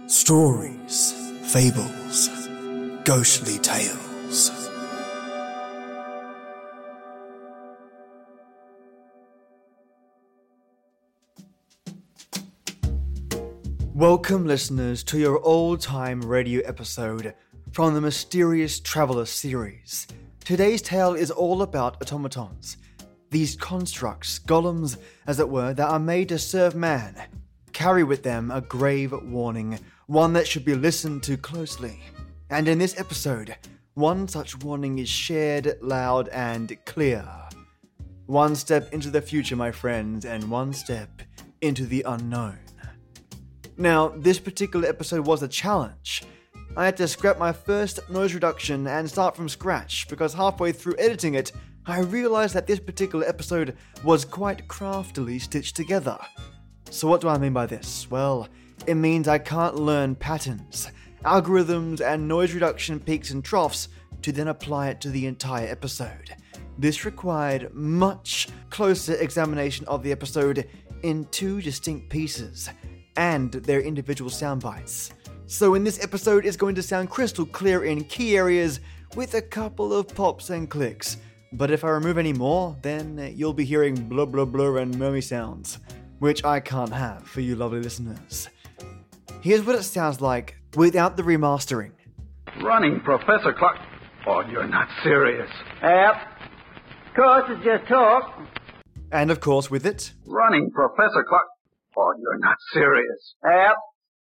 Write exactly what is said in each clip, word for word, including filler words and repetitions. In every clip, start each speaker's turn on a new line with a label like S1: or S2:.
S1: Stories, fables, ghostly tales. Welcome, listeners, to your old-time radio episode from the Mysterious Traveller series. Today's tale is all about automatons. These constructs, golems, as it were, that are made to serve man, carry with them a grave warning, one that should be listened to closely. And in this episode, one such warning is shared loud and clear. One step into the future, my friends, and one step into the unknown. Now, this particular episode was a challenge. I had to scrap my first noise reduction and start from scratch because halfway through editing it, I realized that this particular episode was quite craftily stitched together. So what do I mean by this? Well, it means I can't learn patterns, algorithms, and noise reduction peaks and troughs to then apply it to the entire episode. This required much closer examination of the episode in two distinct pieces and their individual sound bites. So in this episode, it's going to sound crystal clear in key areas with a couple of pops and clicks. But if I remove any more, then you'll be hearing blah blah blah and murmy sounds, which I can't have for you lovely listeners. Here's what it sounds like without the remastering.
S2: Running Professor Clark. Oh, you're not serious.
S3: Yep. Of course, it's just talk.
S1: And of course with it.
S2: Running Professor Clark. Oh, you're not serious.
S3: Yep.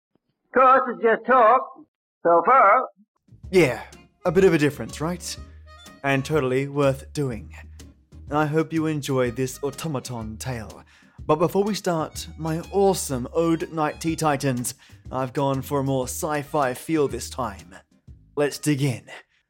S3: Of course, it's just talk. So far.
S1: Yeah, a bit of a difference, right? And totally worth doing. And I hope you enjoy this automaton tale. But before we start my awesome Ode Night Tea Titans, I've gone for a more sci-fi feel this time. Let's dig in.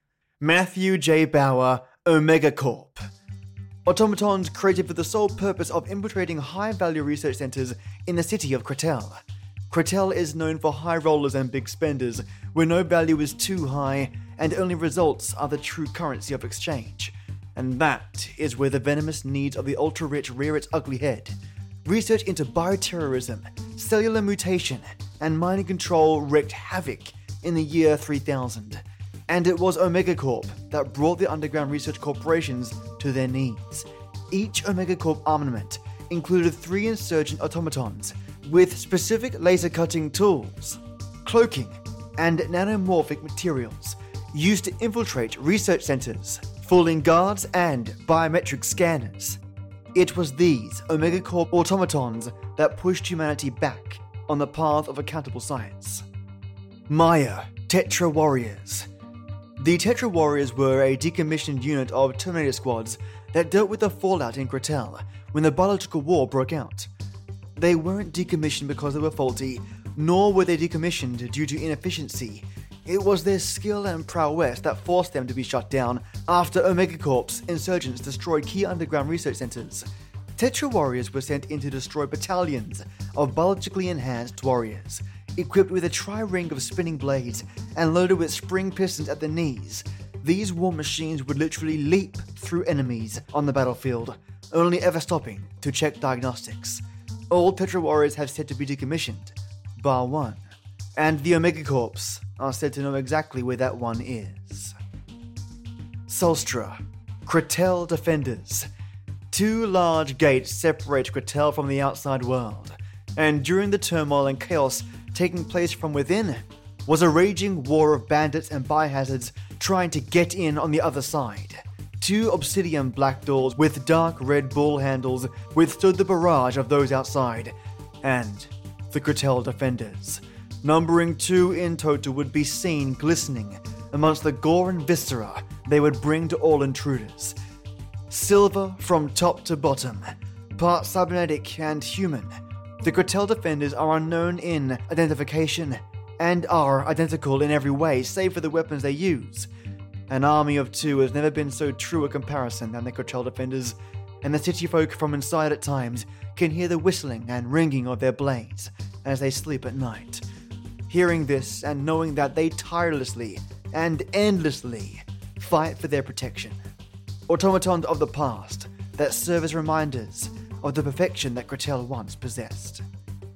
S1: Matthew J. Bauer, Omega Corp. Automatons created for the sole purpose of infiltrating high-value research centers in the city of Kretel. Kretel is known for high rollers and big spenders, where no value is too high and only results are the true currency of exchange. And that is where the venomous needs of the ultra-rich rear its ugly head. Research into bioterrorism, cellular mutation, and mining control wreaked havoc in the year three thousand. And it was Omega Corp that brought the underground research corporations to their knees. Each Omega Corp armament included three insurgent automatons with specific laser-cutting tools, cloaking, and nanomorphic materials used to infiltrate research centers, fooling guards and biometric scanners. It was these Omega Corp automatons that pushed humanity back on the path of accountable science. Maya Tetra Warriors. The Tetra Warriors were a decommissioned unit of Terminator squads that dealt with the fallout in Kretel when the biological war broke out. They weren't decommissioned because they were faulty, nor were they decommissioned due to inefficiency. It was their skill and prowess that forced them to be shut down after Omega Corp's insurgents destroyed key underground research centers. Tetra Warriors were sent in to destroy battalions of biologically enhanced warriors, equipped with a tri-ring of spinning blades and loaded with spring pistons at the knees. These war machines would literally leap through enemies on the battlefield, only ever stopping to check diagnostics. All Tetra Warriors have said to be decommissioned, bar one. And the Omega Corps are said to know exactly where that one is. Solstra, Kretel Defenders. Two large gates separate Kretel from the outside world, and during the turmoil and chaos taking place from within, was a raging war of bandits and biohazards trying to get in on the other side. Two obsidian black doors with dark red bull handles withstood the barrage of those outside, and the Kretel Defenders, numbering two in total, would be seen glistening amongst the gore and viscera they would bring to all intruders. Silver from top to bottom, part cybernetic and human, the Kretel Defenders are unknown in identification and are identical in every way save for the weapons they use. An army of two has never been so true a comparison than the Kretel Defenders, and the city folk from inside at times can hear the whistling and ringing of their blades as they sleep at night. Hearing this and knowing that they tirelessly and endlessly fight for their protection. Automatons of the past that serve as reminders of the perfection that Kretel once possessed.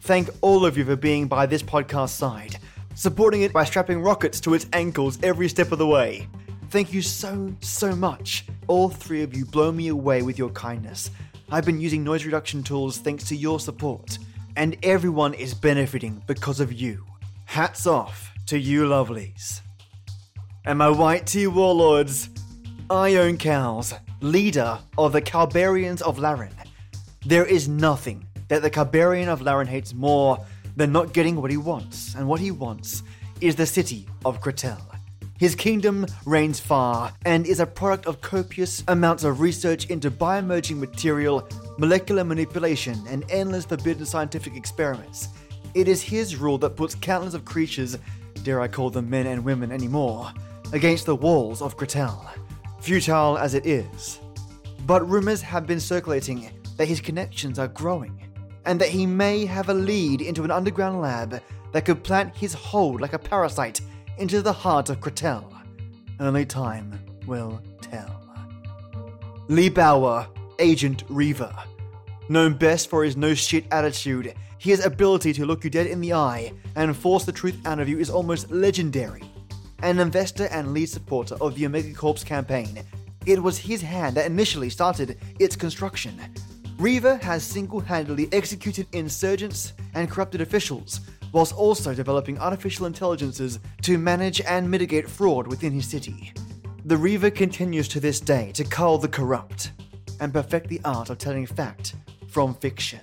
S1: Thank all of you for being by this podcast side, supporting it by strapping rockets to its ankles every step of the way. Thank you so, so much. All three of you blow me away with your kindness. I've been using noise reduction tools thanks to your support, and everyone is benefiting because of you. Hats off to you lovelies. And my white tea warlords, Ione Cowls, leader of the Calbarians of Laren. There is nothing that the Calbarian of Laren hates more than not getting what he wants, and what he wants is the city of Kretel. His kingdom reigns far and is a product of copious amounts of research into biomerging material, molecular manipulation, and endless forbidden scientific experiments. It is his rule that puts countless of creatures, dare I call them men and women anymore, against the walls of Kretel, futile as it is. But rumors have been circulating that his connections are growing, and that he may have a lead into an underground lab that could plant his hold like a parasite into the heart of Kretel. Only time will tell. Lee Bauer, Agent Reaver. Known best for his no-shit attitude, his ability to look you dead in the eye and force the truth out of you is almost legendary. An investor and lead supporter of the Omega Corps campaign, it was his hand that initially started its construction. Reaver has single-handedly executed insurgents and corrupted officials, whilst also developing artificial intelligences to manage and mitigate fraud within his city. The Reaver continues to this day to cull the corrupt and perfect the art of telling fact from fiction.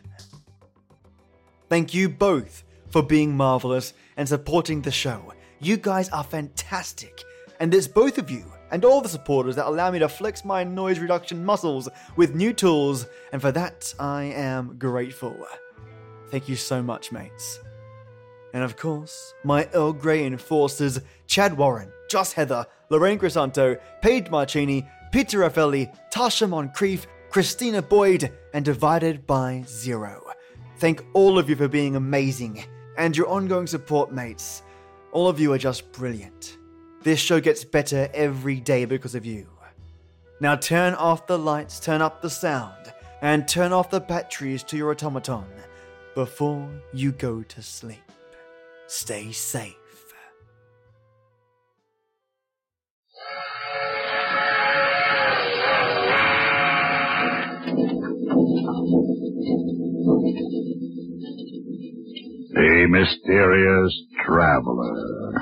S1: Thank you both for being marvelous and supporting the show. You guys are fantastic, and it's both of you and all the supporters that allow me to flex my noise reduction muscles with new tools, and for that I am grateful. Thank you so much, mates. And of course, my Earl Grey enforcers, Chad Warren, Joss Heather, Lorraine Crisanto, Paige Marcini, Peter Raffelli, Tasha Moncrief, Christina Boyd, and Divided by Zero. Thank all of you for being amazing, and your ongoing support, mates. All of you are just brilliant. This show gets better every day because of you. Now turn off the lights, turn up the sound, and turn off the batteries to your automaton before you go to sleep. Stay safe.
S2: The mysterious traveler.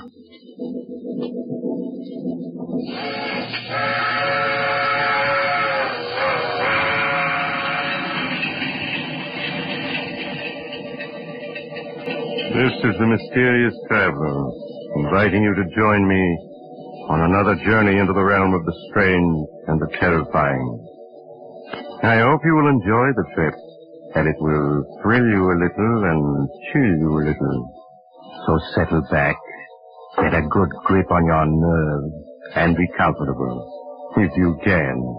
S4: This is the mysterious traveler, inviting you to join me on another journey into the realm of the strange and the terrifying. I hope you will enjoy the trip, and it will thrill you a little and chill you a little. So settle back, get a good grip on your nerves, and be comfortable, if you can.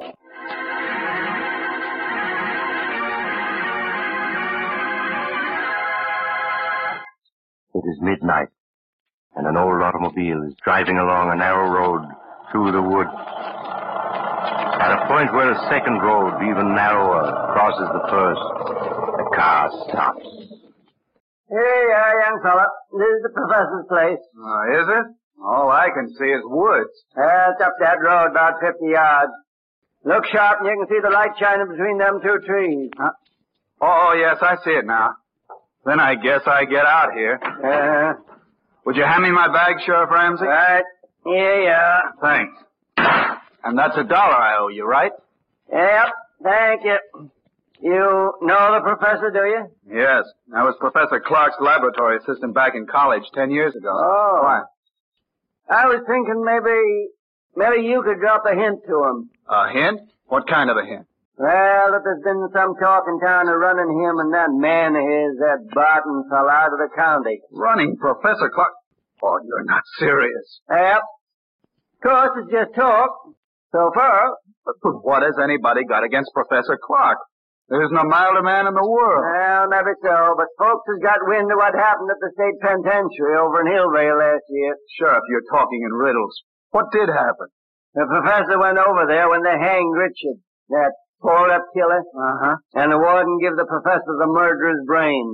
S4: It is midnight, and an old automobile is driving along a narrow road through the woods. At a point where a second road, even narrower, crosses the first, the car stops.
S3: Here you are, young fella. This is the professor's place.
S2: Uh, is it? All I can see is woods.
S3: Uh, it's up that road about fifty yards. Look sharp and you can see the light shining between them two trees.
S2: Huh? Oh, yes, I see it now. Then I guess I get out here.
S3: Uh,
S2: Would you hand me my bag, Sheriff Ramsey?
S3: right. Here you are.
S2: Thanks. And that's a dollar I owe you, right?
S3: Yep, thank you. You know the professor, do you?
S2: Yes. I was Professor Clark's laboratory assistant back in college ten years ago.
S3: Oh.
S2: Why?
S3: I was thinking maybe, maybe you could drop a hint to him.
S2: A hint? What kind of a hint?
S3: Well, that there's been some talk in town of running him and that man of his, that Barton fella, out of the county.
S2: Running Professor Clark? Oh, you're not serious.
S3: Yep. Of course, it's just talk. So far.
S2: But, but what has anybody got against Professor Clark? There isn't a milder man in the world.
S3: Well, maybe so, but folks has got wind of what happened at the state penitentiary over in Hillvale last year.
S2: Sheriff, you're talking in riddles. What did happen?
S3: The professor went over there when they hanged Richard, that pulled-up killer.
S2: Uh-huh.
S3: And the warden gave the professor the murderer's brain.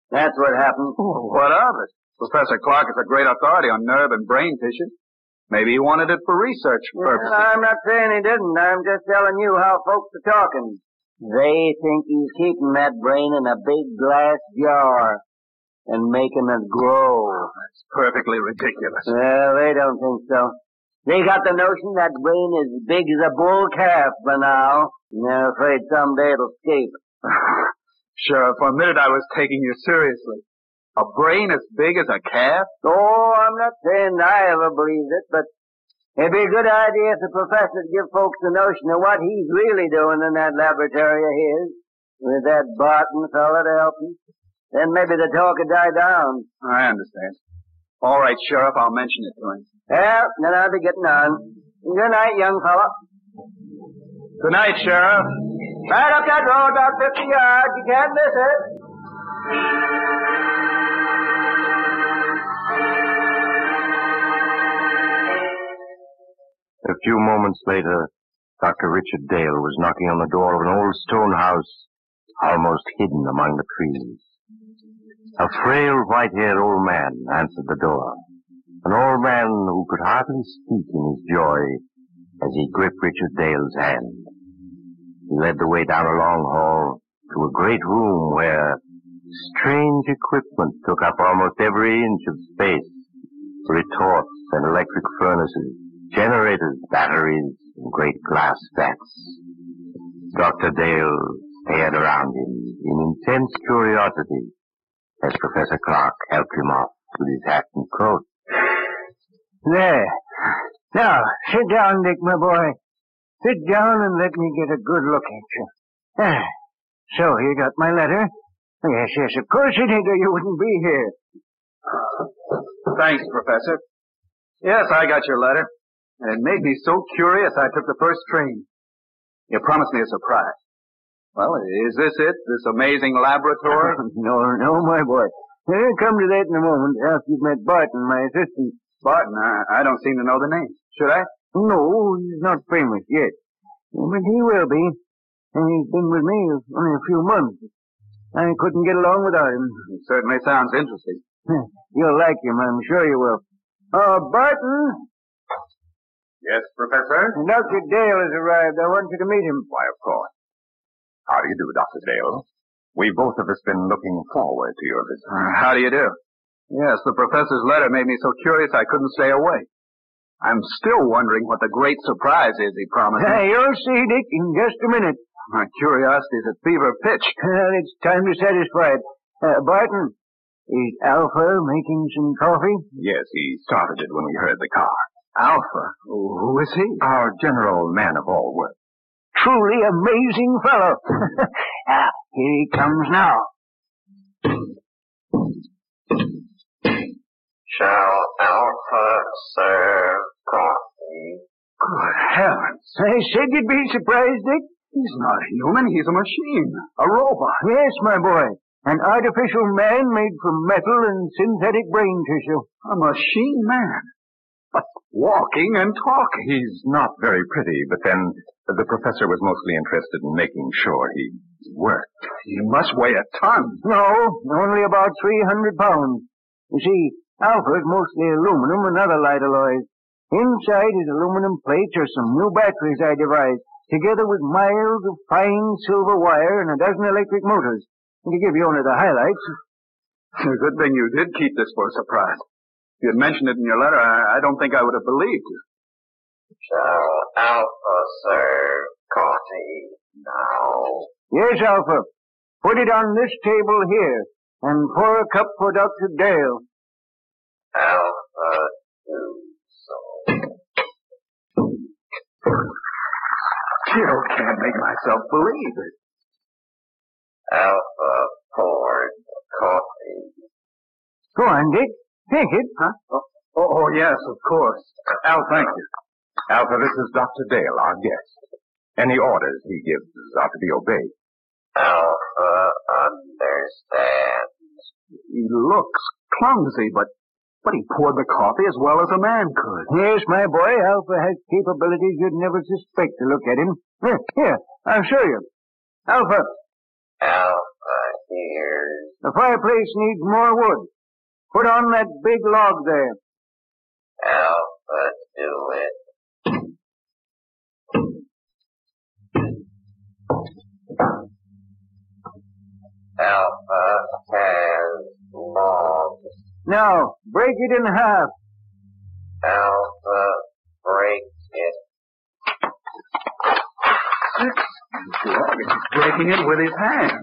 S3: That's what happened.
S2: What of it? Professor Clark is a great authority on nerve and brain tissue. Maybe he wanted it for research purposes.
S3: Well, I'm not saying he didn't. I'm just telling you how folks are talking. They think he's keeping that brain in a big glass jar and making it grow.
S2: That's perfectly ridiculous.
S3: Well, they don't think so. They got the notion that brain is as big as a bull calf for now. And they're afraid someday it'll escape.
S2: Sure, for a minute I was taking you seriously. A brain as big as a calf?
S3: Oh, I'm not saying I ever believed it, but it'd be a good idea if the professor would give folks the notion of what he's really doing in that laboratory of his, with that Barton fella to help him. Then maybe the talk would die down.
S2: I understand. All right, Sheriff, I'll mention it to him.
S3: Well, then I'll be getting on. Good night, young fella.
S2: Good night, Sheriff.
S3: Right up that road, about fifty yards. You can't miss it.
S4: A few moments later, Doctor Richard Dale was knocking on the door of an old stone house, almost hidden among the trees. A frail, white-haired old man answered the door. An old man who could hardly speak in his joy as he gripped Richard Dale's hand. He led the way down a long hall to a great room where strange equipment took up almost every inch of space. Retorts and electric furnaces, generators, batteries, and great glass vats. Doctor Dale stared around him in intense curiosity as Professor Clark helped him off with his hat and coat.
S3: There. Now, sit down, Dick, my boy. Sit down and let me get a good look at you. Ah, so you got my letter? Yes, yes, of course you did, or you wouldn't be here.
S2: Thanks, Professor. Yes, I got your letter. And it made me so curious I took the first train. You promised me a surprise. Well, is this it? This amazing laboratory?
S3: no, no, my boy. We'll come to that in a moment after you've met Barton, my assistant.
S2: Barton? I, I don't seem to know the name. Should I?
S3: No, he's not famous yet. But he will be. And he's been with me only a few months. I couldn't get along without him.
S2: It certainly sounds interesting.
S3: You'll like him, I'm sure you will. Uh, Barton?
S2: Yes, Professor?
S3: Doctor Dale has arrived. I want you to meet him.
S5: Why, of course. How do you do, Doctor Dale? We've both of us been looking forward to your visit.
S2: Uh, how do you do? Yes, the professor's letter made me so curious I couldn't stay away. I'm still wondering what the great surprise is he promised me.
S3: Hey, you'll see, Dick, in just a minute.
S2: My curiosity's at fever pitch.
S3: Well, it's time to satisfy it. Uh, Barton, is Alpha making some coffee?
S5: Yes, he started it when we heard the car.
S2: Alpha? Who is he?
S5: Our general man of all work.
S3: Truly amazing fellow. ah, here he comes now.
S6: Shall Alpha serve coffee?
S2: Good heavens.
S3: I said you'd be surprised, Dick.
S2: He's not human. He's a machine. A robot.
S3: Yes, my boy. An artificial man made from metal and synthetic brain tissue.
S2: A machine man. But walking and talking.
S5: He's not very pretty, but then the professor was mostly interested in making sure he worked.
S2: He must weigh a ton.
S3: No, only about three hundred pounds. You see, Alpha is mostly aluminum and other light alloys. Inside his aluminum plates are some new batteries I devised, together with miles of fine silver wire and a dozen electric motors. And to give you only the highlights.
S2: It's a good thing you did keep this for a surprise. If you had mentioned it in your letter, I, I don't think I would have believed you.
S6: Shall Alpha serve coffee now?
S3: Yes, Alpha. Put it on this table here, and pour a cup for Doctor Dale.
S6: Alpha do so.
S2: Still can't make myself believe it.
S6: Alpha poured coffee.
S3: Go on, Dick. Take it.
S2: Huh? Oh, oh, oh, yes, of course. Al, thank you.
S5: Alpha, this is Doctor Dale, our guest. Any orders he gives are to be obeyed.
S6: Alpha understands.
S2: He looks clumsy, but but he poured the coffee as well as a man could.
S3: Yes, my boy, Alpha has capabilities you'd never suspect to look at him. Here, here, I'll show you. Alpha.
S6: Alpha hears
S3: The fireplace needs more wood. Put on that big log there.
S6: Alpha, do it. Alpha has logs.
S3: Now, break it in half.
S6: Alpha, break it.
S2: He's breaking it with his hands.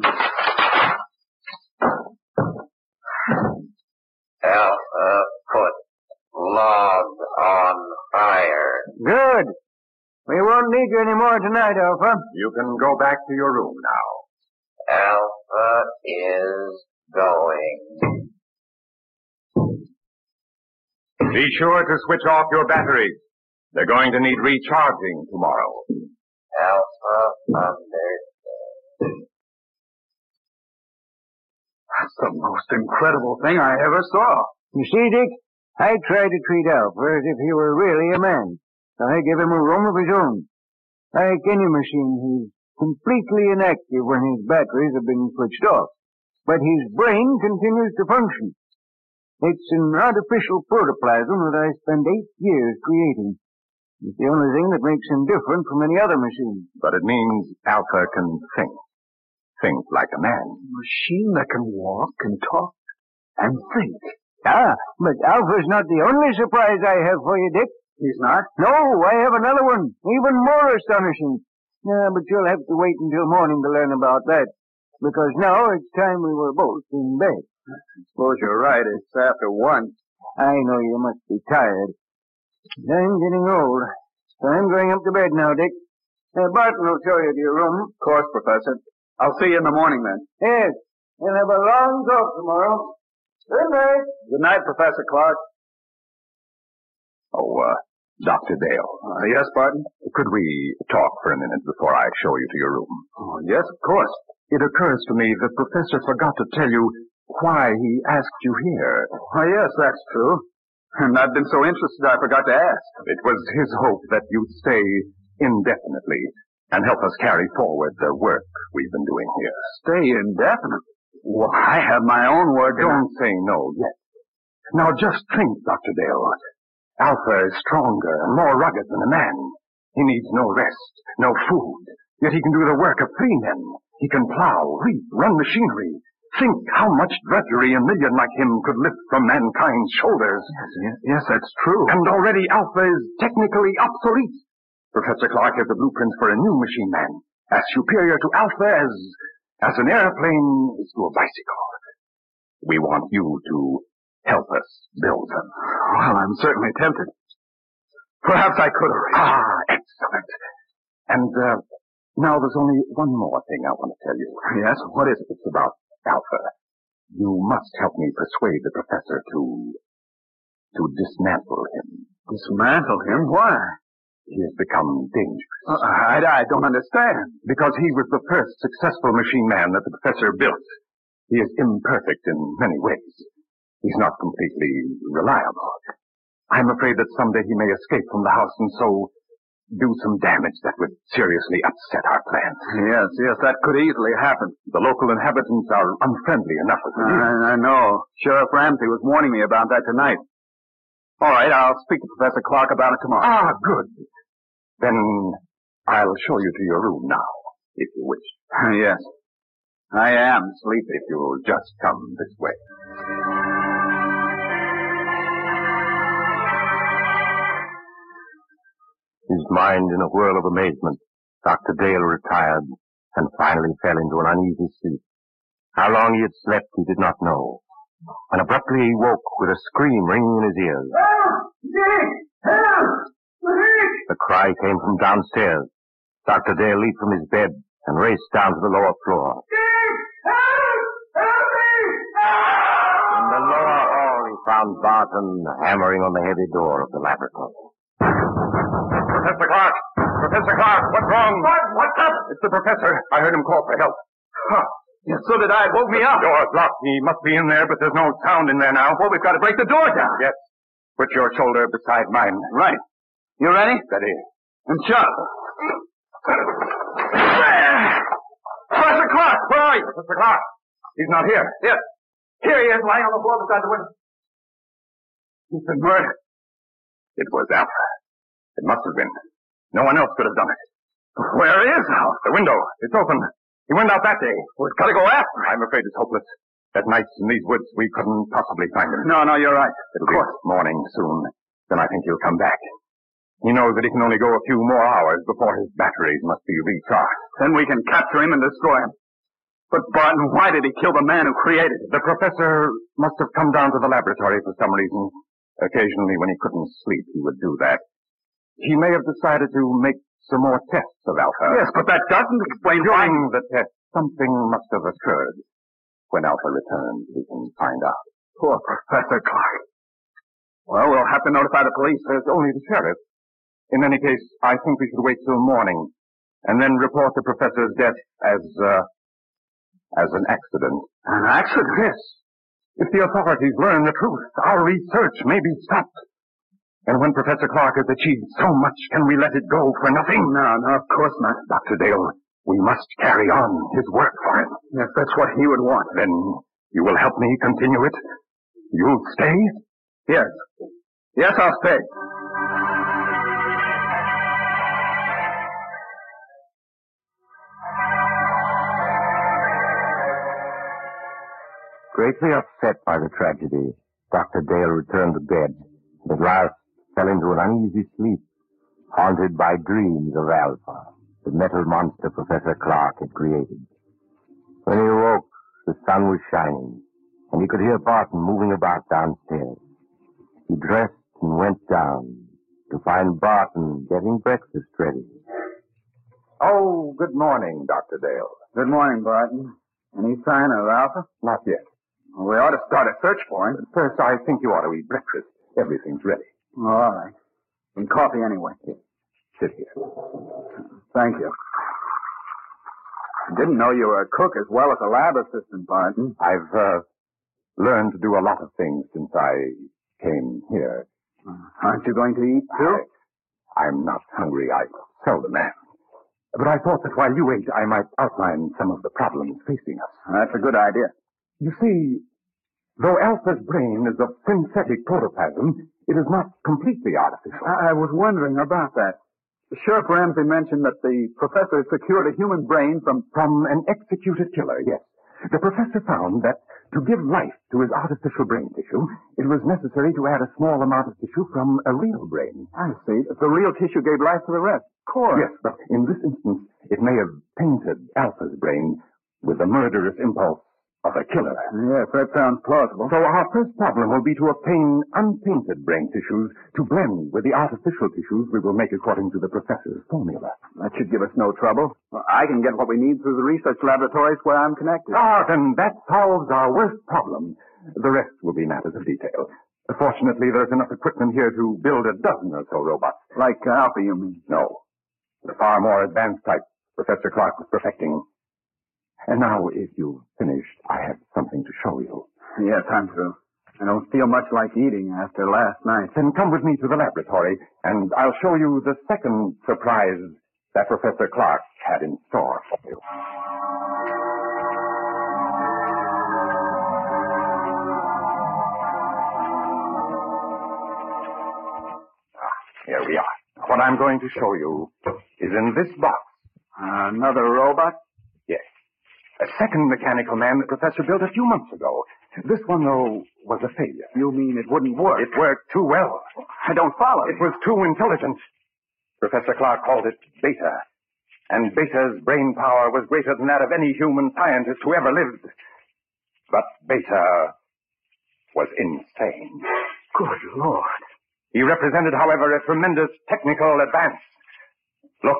S6: Alpha, put log on fire.
S3: Good. We won't need you any more tonight, Alpha.
S5: You can go back to your room now.
S6: Alpha is going.
S5: Be sure to switch off your batteries. They're going to need recharging tomorrow.
S6: Alpha, understand.
S2: That's the most incredible thing I ever saw.
S3: You see, Dick, I tried to treat Alpha as if he were really a man. I gave him a room of his own. Like any machine, he's completely inactive when his batteries have been switched off. But his brain continues to function. It's an artificial protoplasm that I spent eight years creating. It's the only thing that makes him different from any other machine.
S5: But it means Alpha can think. Think like a man.
S2: A machine that can walk and talk and think.
S3: Ah, but Alpha's not the only surprise I have for you, Dick.
S2: He's not?
S3: No, I have another one, even more astonishing. Yeah, but you'll have to wait until morning to learn about that, because now it's time we were both in bed.
S2: I suppose you're right. It's after one.
S3: I know you must be tired. I'm getting old, so I'm going up to bed now, Dick. Uh, Barton will show you to your room.
S2: Of course, Professor. I'll see you in the morning then.
S3: Yes, we'll have a long talk tomorrow. Good night.
S2: Good night, Professor Clark.
S5: Oh, uh, Doctor Dale.
S2: Uh, yes, Barton?
S5: Could we talk for a minute before I show you to your room?
S2: Oh, yes, of course.
S5: It occurs to me the professor forgot to tell you why he asked you here.
S2: Oh, yes, that's true. And I've been so interested I forgot to ask.
S5: It was his hope that you'd stay indefinitely and help us carry forward the work we've been doing here.
S2: Stay indefinitely? Well, I have my own work.
S5: Don't say no yet. Now just think, Doctor Dale. Alpha is stronger and more rugged than a man. He needs no rest, no food. Yet he can do the work of three men. He can plow, reap, run machinery. Think how much drudgery a million like him could lift from mankind's shoulders.
S2: Yes, yes, yes, that's true.
S5: And already Alpha is technically obsolete. Professor Clark has the blueprints for a new machine man, as superior to Alpha as, as an airplane is to a bicycle. We want you to help us build them.
S2: Well, I'm certainly tempted. Perhaps I could arrange.
S5: Ah, excellent. And uh, now there's only one more thing I want to tell you.
S2: Yes? What is it?
S5: It's about Alpha. You must help me persuade the professor to to dismantle him.
S2: Dismantle him? Why?
S5: He has become dangerous.
S2: Uh, I, I don't understand.
S5: Because he was the first successful machine man that the professor built. He is imperfect in many ways. He's not completely reliable. I'm afraid that someday he may escape from the house and so do some damage that would seriously upset our plans.
S2: Yes, yes, that could easily happen.
S5: The local inhabitants are unfriendly enough as it is.
S2: I, I know. Sheriff Ramsey was warning me about that tonight. All right, I'll speak to Professor Clark about it tomorrow.
S5: Ah, good. Then I'll show you to your room now, if you wish.
S2: Yes. I am sleepy.
S5: If you'll just come this way. His mind in a whirl of amazement, Doctor Dale retired and finally fell into an uneasy sleep. How long he had slept he did not know. And abruptly he woke with a scream ringing in his ears.
S3: Help! Dick! Help! Dick!
S5: The cry came from downstairs. Doctor Dale leaped from his bed and raced down to the lower floor.
S3: Dick! Help! Help me!
S5: In the lower hall he found Barton hammering on the heavy door of the laboratory. Professor Clark! Professor Clark, what's wrong?
S2: What? What's up?
S5: It's the professor. I heard him call for help.
S2: Huh. Yes, so did I. It woke me up.
S5: The door's locked. He must be in there, but there's no sound in there now.
S2: Well, we've got to break the door down.
S5: Yes. Put your shoulder beside mine.
S2: Right. You ready?
S5: Steady.
S2: And shut. Professor Clark, where are you?
S5: Professor Clark! He's not here.
S2: Yes. Here he is, lying on the floor beside the window.
S5: He's been murdered. It was Alpha. It must have been. No one else could have done it.
S2: Where is Alpha?
S5: The window. It's open. He went out that day.
S2: We've got to go after him.
S5: I'm afraid it's hopeless. At night in these woods, we couldn't possibly find him.
S2: No, no, you're right.
S5: It'll be morning soon. Then I think he'll come back. He knows that he can only go a few more hours before his batteries must be recharged.
S2: Then we can capture him and destroy him. But Barton, why did he kill the man who created it?
S5: The professor must have come down to the laboratory for some reason. Occasionally, when he couldn't sleep, he would do that. He may have decided to make some more tests of Alpha.
S2: Yes, but that doesn't explain why.
S5: During the test, something must have occurred. When Alpha returns, we can find out.
S2: Poor Professor Clark. Well, we'll have to notify the police.
S5: There's only the sheriff. In any case, I think we should wait till morning, and then report the professor's death as, uh, as an accident.
S2: An accident?
S5: Yes. If the authorities learn the truth, our research may be stopped. And when Professor Clark has achieved so much, can we let it go for nothing?
S2: No, no, of course not.
S5: Doctor Dale, we must carry on his work for him.
S2: Yes, that's what he would want.
S5: Then you will help me continue it? You'll stay?
S2: Yes. Yes, I'll stay.
S7: Greatly upset by the tragedy, Doctor Dale returned to bed, and at last fell into an uneasy sleep, haunted by dreams of Alpha, the metal monster Professor Clark had created. When he awoke, the sun was shining, and he could hear Barton moving about downstairs. He dressed and went down to find Barton getting breakfast ready.
S5: Oh, good morning, Doctor Dale.
S2: Good morning, Barton. Any sign of Alpha?
S5: Not yet.
S2: Well, we ought to start a search for him.
S5: First, I think you ought to eat breakfast. Everything's ready.
S2: All right. Some coffee anyway.
S5: Here. Sit here.
S2: Thank you. I didn't know you were a cook as well as a lab assistant, Barton.
S5: I've uh, learned to do a lot of things since I came here.
S2: Uh, aren't you going to eat, too?
S5: I, I'm not hungry. I seldom am. But I thought that while you ate, I might outline some of the problems facing us.
S2: That's a good idea.
S5: You see, though Alpha's brain is of synthetic protoplasm, it is not completely artificial.
S2: I, I was wondering about that. Sheriff Ramsey mentioned that the professor secured a human brain from...
S5: From an executed killer, yes. The professor found that to give life to his artificial brain tissue, it was necessary to add a small amount of tissue from a real brain.
S2: I see. If the real tissue gave life to the rest. Of course.
S5: Yes, but in this instance, it may have painted Alpha's brain with the murderous impulse of a killer.
S2: Yes, that sounds plausible.
S5: So our first problem will be to obtain unpainted brain tissues to blend with the artificial tissues we will make according to the professor's formula.
S2: That should give us no trouble. Well, I can get what we need through the research laboratories where I'm connected.
S5: Ah, then that solves our worst problem. The rest will be matters of detail. Fortunately, there's enough equipment here to build a dozen or so robots.
S2: Like Alpha, you mean?
S5: No. The far more advanced type Professor Clark was perfecting. And now, if you've finished, I have something to show you.
S2: Yes, I'm through. I don't feel much like eating after last night.
S5: Then come with me to the laboratory, and I'll show you the second surprise that Professor Clark had in store for you. Ah, here we are. What I'm going to show you is in this box.
S2: Uh, another robot?
S5: Yes. A second mechanical man the professor built a few months ago. This one, though, was a failure.
S2: You mean it wouldn't work?
S5: It worked too well.
S2: I don't follow.
S5: It was too intelligent. Professor Clark called it Beta. And Beta's brain power was greater than that of any human scientist who ever lived. But Beta was insane.
S2: Good Lord.
S5: He represented, however, a tremendous technical advance. Look.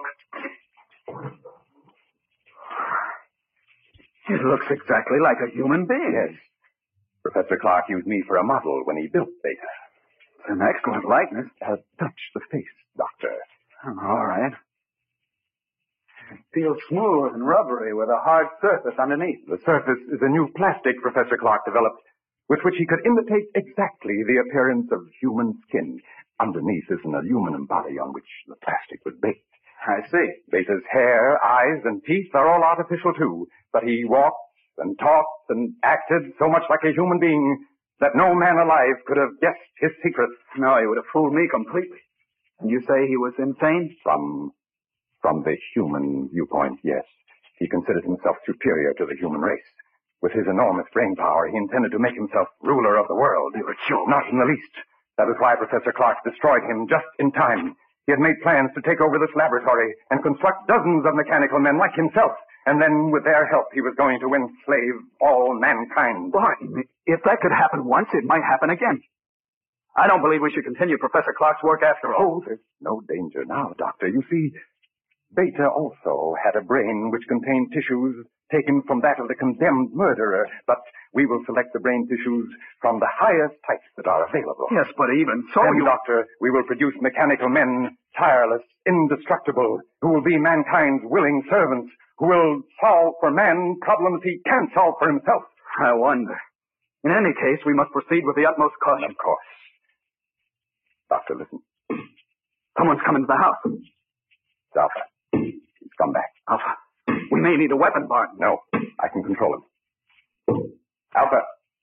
S2: It looks exactly like a human being.
S5: Yes. Professor Clark used me for a model when he built Beta.
S2: It's an excellent likeness.
S5: Uh, touch the face, Doctor.
S2: All right. It feels smooth and rubbery with a hard surface underneath.
S5: The surface is a new plastic Professor Clark developed, with which he could imitate exactly the appearance of human skin. Underneath is an aluminum body on which the plastic was baked.
S2: I see.
S5: Beta's hair, eyes, and teeth are all artificial, too. But he walks and talked and acted so much like a human being that no man alive could have guessed his secrets.
S2: No, he would have fooled me completely. And you say he was insane?
S5: From, from the human viewpoint, yes. He considered himself superior to the human race. With his enormous brain power, he intended to make himself ruler of the world.
S2: You were joking.
S5: Not in the least. That is why Professor Clark destroyed him just in time. He had made plans to take over this laboratory and construct dozens of mechanical men like himself. And then, with their help, he was going to enslave all mankind.
S2: Why, if that could happen once, it might happen again. I don't believe we should continue Professor Clark's work after all.
S5: Oh, there's no danger now, Doctor. You see, Beta also had a brain which contained tissues taken from that of the condemned murderer, but we will select the brain tissues from the highest types that are available.
S2: Yes, but even so,
S5: then,
S2: you...
S5: Doctor, we will produce mechanical men, tireless, indestructible, who will be mankind's willing servants, who will solve for man problems he can't solve for himself.
S2: I wonder. In any case, we must proceed with the utmost caution.
S5: Of course. Doctor, listen.
S2: Someone's come into the house.
S5: It's Alpha. He's come back.
S2: Alpha, we may need a weapon, Barton.
S5: No, I can control him. Alpha.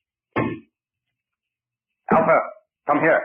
S5: Alpha, come here.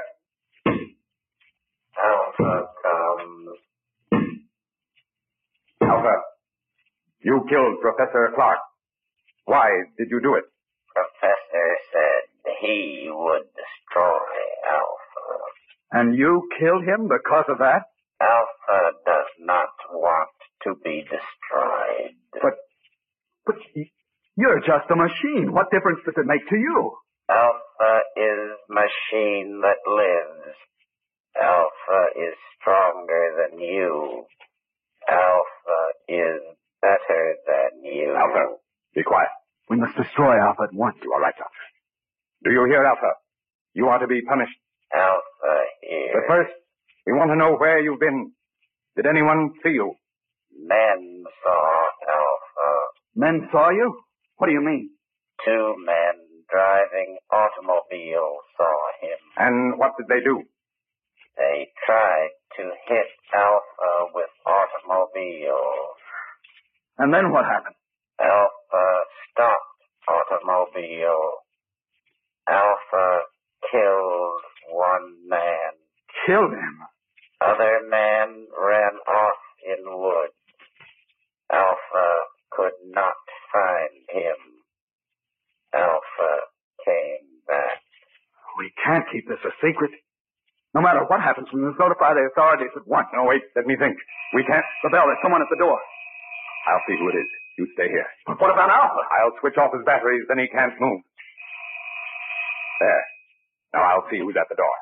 S6: Alpha comes.
S5: Alpha, you killed Professor Clark. Why did you do it?
S6: Professor said he would destroy Alpha.
S2: And you killed him because of that?
S6: Alpha does not want to be destroyed.
S2: But, but you're just a machine. What difference does it make to you?
S6: Alpha is machine that lives. Alpha is stronger than you. Alpha is better than you.
S5: Alpha, be quiet.
S2: We must destroy Alpha at once.
S5: You are right, Doctor. Do you hear, Alpha? You are to be punished.
S6: Alpha here.
S5: But first, we want to know where you've been. Did anyone see you?
S6: Men saw Alpha.
S2: Men saw you? What do you mean?
S6: Two men driving automobiles saw him.
S5: And what did they do?
S6: They tried to hit Alpha with automobiles.
S2: And then what happened?
S6: Alpha stopped automobile. Alpha killed one man.
S2: Killed him?
S6: Other men ran off in woods. Alpha could not find him. Alpha came back.
S2: We can't keep this a secret. No matter what happens, we must notify the authorities at once.
S5: No, wait, let me think. We can't...
S2: The bell, there's someone at the door.
S5: I'll see who it is. You stay here.
S2: But what about Alpha?
S5: I'll switch off his batteries, then he can't move. There. Now I'll see who's at the door.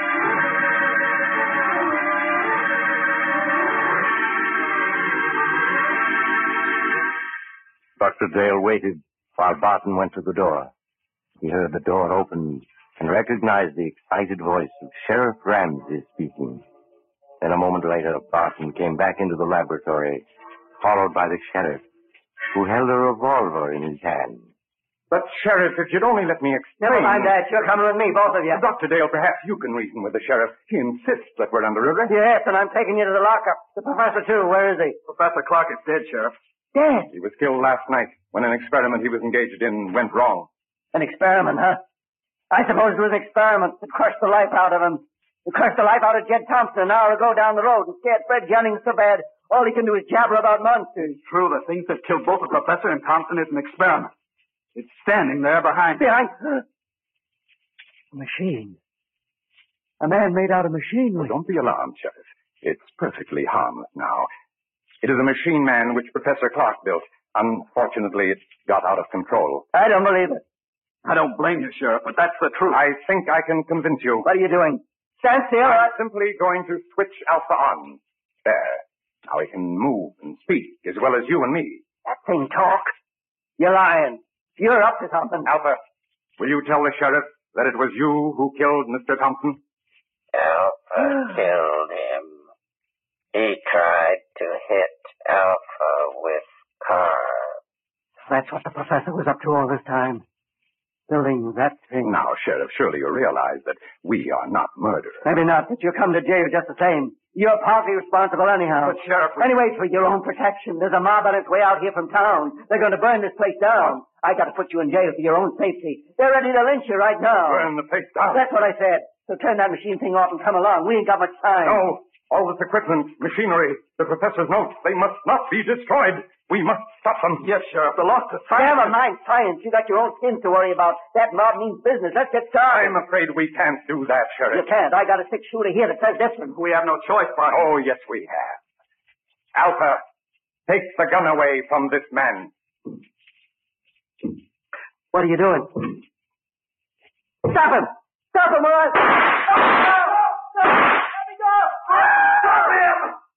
S7: Doctor Dale waited while Barton went to the door. He heard the door open and recognized the excited voice of Sheriff Ramsey speaking. Then a moment later, Barton came back into the laboratory, followed by the sheriff, who held a revolver in his hand.
S5: But, Sheriff, if you'd only let me explain...
S3: Never mind that. You're coming with me, both of you.
S5: Doctor Dale, perhaps you can reason with the sheriff. He insists that we're under arrest.
S3: Yes, and I'm taking you to the lockup. The professor, too. Where is he?
S2: Professor Clark is dead, Sheriff.
S3: Dead?
S5: He was killed last night when an experiment he was engaged in went wrong.
S3: An experiment, huh? I suppose it was an experiment that crushed the life out of him. It crushed the life out of Jed Thompson an hour ago down the road and scared Fred Jennings so bad all he can do is jabber about monsters.
S2: It's true. The thing that killed both the professor and Thompson is an experiment. It's standing there behind...
S3: Behind... A machine. A man made out of machinery.
S5: Well, don't be alarmed, Sheriff. It's perfectly harmless now. It is a machine man which Professor Clark built. Unfortunately, it got out of control.
S3: I don't believe it.
S2: I don't blame you, Sheriff, but that's the truth.
S5: I think I can convince you.
S3: What are you doing? Stand still.
S5: I'm simply going to switch Alpha on. There. Now he can move and speak as well as you and me.
S3: That thing talk? You're lying. You're up to something.
S5: Alpha, will you tell the sheriff that it was you who killed Mister Thompson?
S6: Alpha killed him. He tried to hit Alpha with cars.
S3: That's what the professor was up to all this time. Building that thing.
S5: Now, Sheriff, surely you realize that we are not murderers.
S3: Maybe not, but you'll come to jail just the same. You're partly responsible anyhow.
S2: But, Sheriff... We...
S3: Anyway, for your own protection, there's a mob on its way out here from town. They're going to burn this place down. What? I got to put you in jail for your own safety. They're ready to lynch you right now.
S5: Burn the place down?
S3: That's what I said. So turn that machine thing off and come along. We ain't got much time.
S5: No. All this equipment, machinery, the professor's notes, they must not be destroyed. We must stop them.
S2: Yes, Sheriff. The loss of science...
S3: Never mind science. You got your own sins to worry about. That mob means business. Let's get started.
S5: I'm afraid we can't do that, Sheriff.
S3: You can't. I got a six-shooter here that says different.
S2: We have no choice, Barney.
S5: Oh, yes, we have. Alpha, take the gun away from this man.
S3: What are you doing? Stop him! Stop him, or else... Oh, no! No! Let me go! Stop him!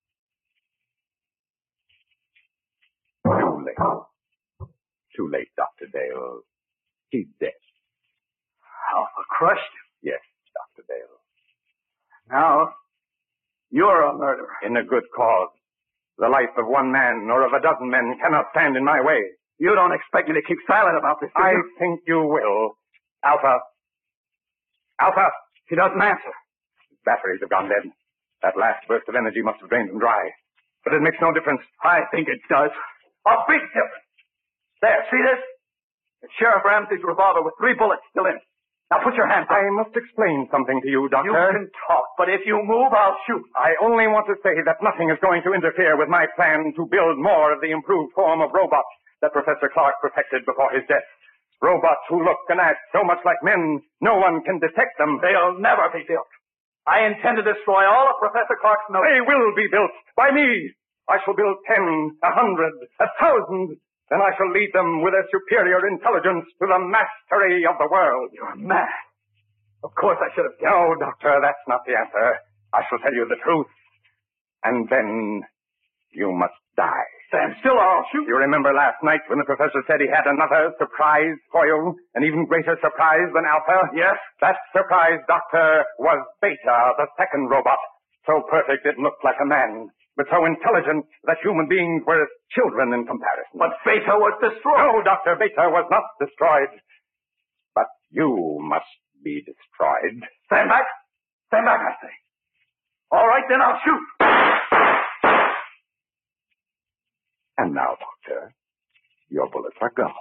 S5: Too late. Too late, Doctor Dale. He's dead.
S2: Alpha crushed him.
S5: Yes, Doctor Dale.
S2: Now, you're a murderer.
S5: In a good cause. The life of one man or of a dozen men cannot stand in my way.
S2: You don't expect me to keep silent about this, do
S5: I
S2: you?
S5: think you will. Alpha. Alpha.
S2: He doesn't answer.
S5: His batteries have gone dead. That last burst of energy must have drained them dry. But it makes no difference.
S2: I think it does. A big difference. There, see this? It's Sheriff Ramsey's revolver with three bullets still in it. Now put your hands up.
S5: I must explain something to you, Doctor.
S2: You can talk, but if you move, I'll shoot.
S5: I only want to say that nothing is going to interfere with my plan to build more of the improved form of robots that Professor Clark perfected before his death. Robots who look and act so much like men, no one can detect them.
S2: They'll never be built. I intend to destroy all of Professor Clark's notes.
S5: They will be built by me. I shall build ten, a hundred, a thousand. Then I shall lead them with a superior intelligence to the mastery of the world.
S2: You're mad. Of course I should have guessed.
S5: No, Doctor, that's not the answer. I shall tell you the truth. And then you must die.
S2: Stand still or I'll shoot.
S5: You remember last night when the professor said he had another surprise for you? An even greater surprise than Alpha?
S2: Yes.
S5: That surprise, Doctor, was Beta, the second robot. So perfect it looked like a man, but so intelligent that human beings were as children in comparison.
S2: But Beta was destroyed.
S5: No, Doctor, Beta was not destroyed. But you must be destroyed.
S2: Stand back. Stand back, I say. All right, then I'll shoot.
S5: And now, Doctor, your bullets are gone.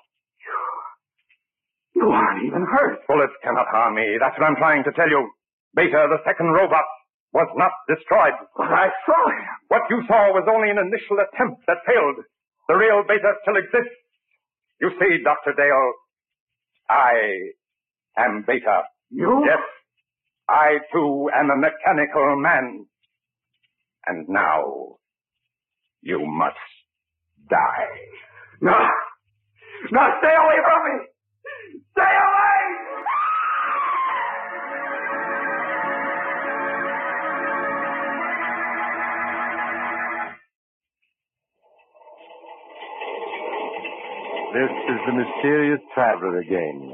S2: You aren't even hurt.
S5: Bullets cannot harm me. That's what I'm trying to tell you. Beta, the second robot, was not destroyed.
S2: But I saw him.
S5: What you saw was only an initial attempt that failed. The real Beta still exists. You see, Doctor Dale, I am Beta.
S2: You?
S5: Yes. I, too, am a mechanical man. And now, you must die.
S2: No. No, stay away from me. Stay away!
S4: This is the mysterious traveler again.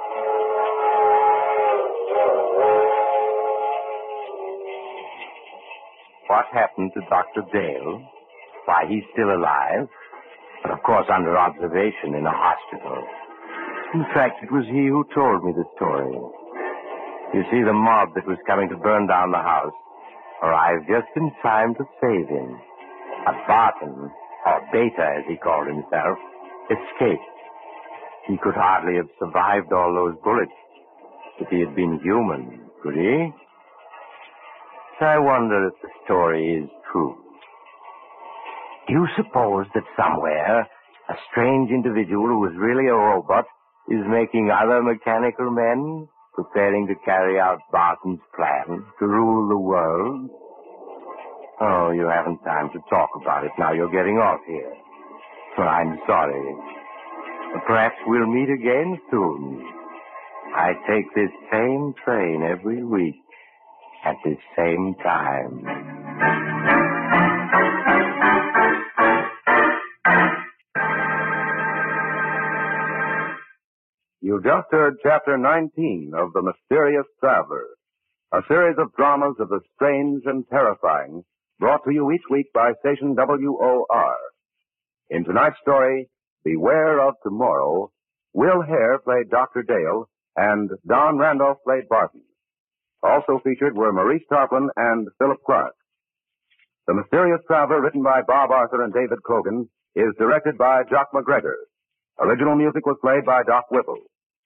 S4: What happened to Doctor Dale? Why, he's still alive, but of course under observation in a hospital. In fact, it was he who told me the story. You see, the mob that was coming to burn down the house arrived just in time to save him. But Barton, or Beta as he called himself, escaped. He could hardly have survived all those bullets if he had been human, could he? So I wonder if the story is true. Do you suppose that somewhere a strange individual who is really a robot is making other mechanical men, preparing to carry out Barton's plan to rule the world? Oh, you haven't time to talk about it now. You're getting off here. Well, I'm sorry. But perhaps we'll meet again soon. I take this same train every week at this same time.
S8: You just heard Chapter nineteen of The Mysterious Traveler, a series of dramas of the strange and terrifying, brought to you each week by station W O R. In tonight's story, Beware of Tomorrow, Will Hare played Doctor Dale, and Don Randolph played Barton. Also featured were Maurice Tarplin and Philip Clark. The Mysterious Traveler, written by Bob Arthur and David Cogan, is directed by Jock McGregor. Original music was played by Doc Whipple.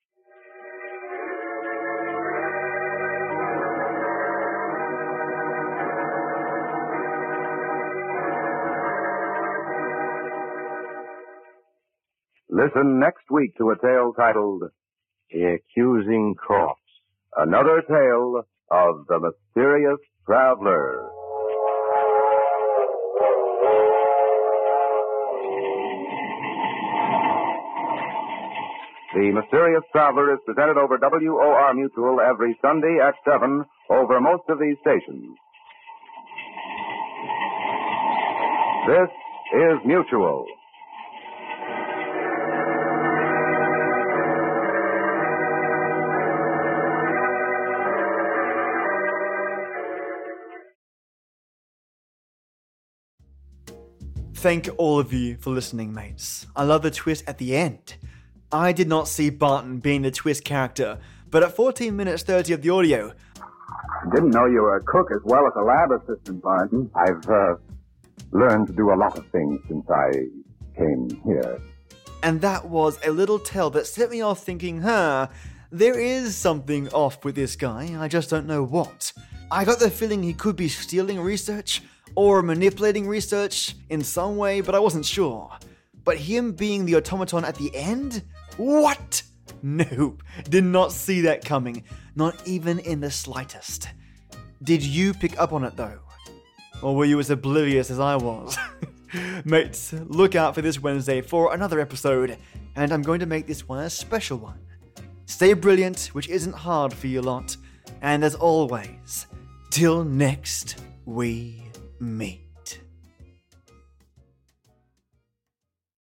S8: Listen next week to a tale titled The Accusing Corpse, another tale of the Mysterious Traveler. The Mysterious Traveler is presented over W O R Mutual every Sunday at seven over most of these stations. This is Mutual.
S1: Thank all of you for listening, mates. I love the twist at the end. I did not see Barton being the twist character, but at fourteen minutes thirty of the audio...
S2: Didn't know you were a cook as well as a lab assistant, Barton.
S5: I've, uh, learned to do a lot of things since I came here.
S1: And that was a little tell that set me off thinking, huh, there is something off with this guy, I just don't know what. I got the feeling he could be stealing research, or manipulating research in some way, but I wasn't sure. But him being the automaton at the end? What? Nope, did not see that coming, not even in the slightest. Did you pick up on it though? Or were you as oblivious as I was? Mates, look out for this Wednesday for another episode, and I'm going to make this one a special one. Stay brilliant, which isn't hard for you lot, and as always, till next we meet.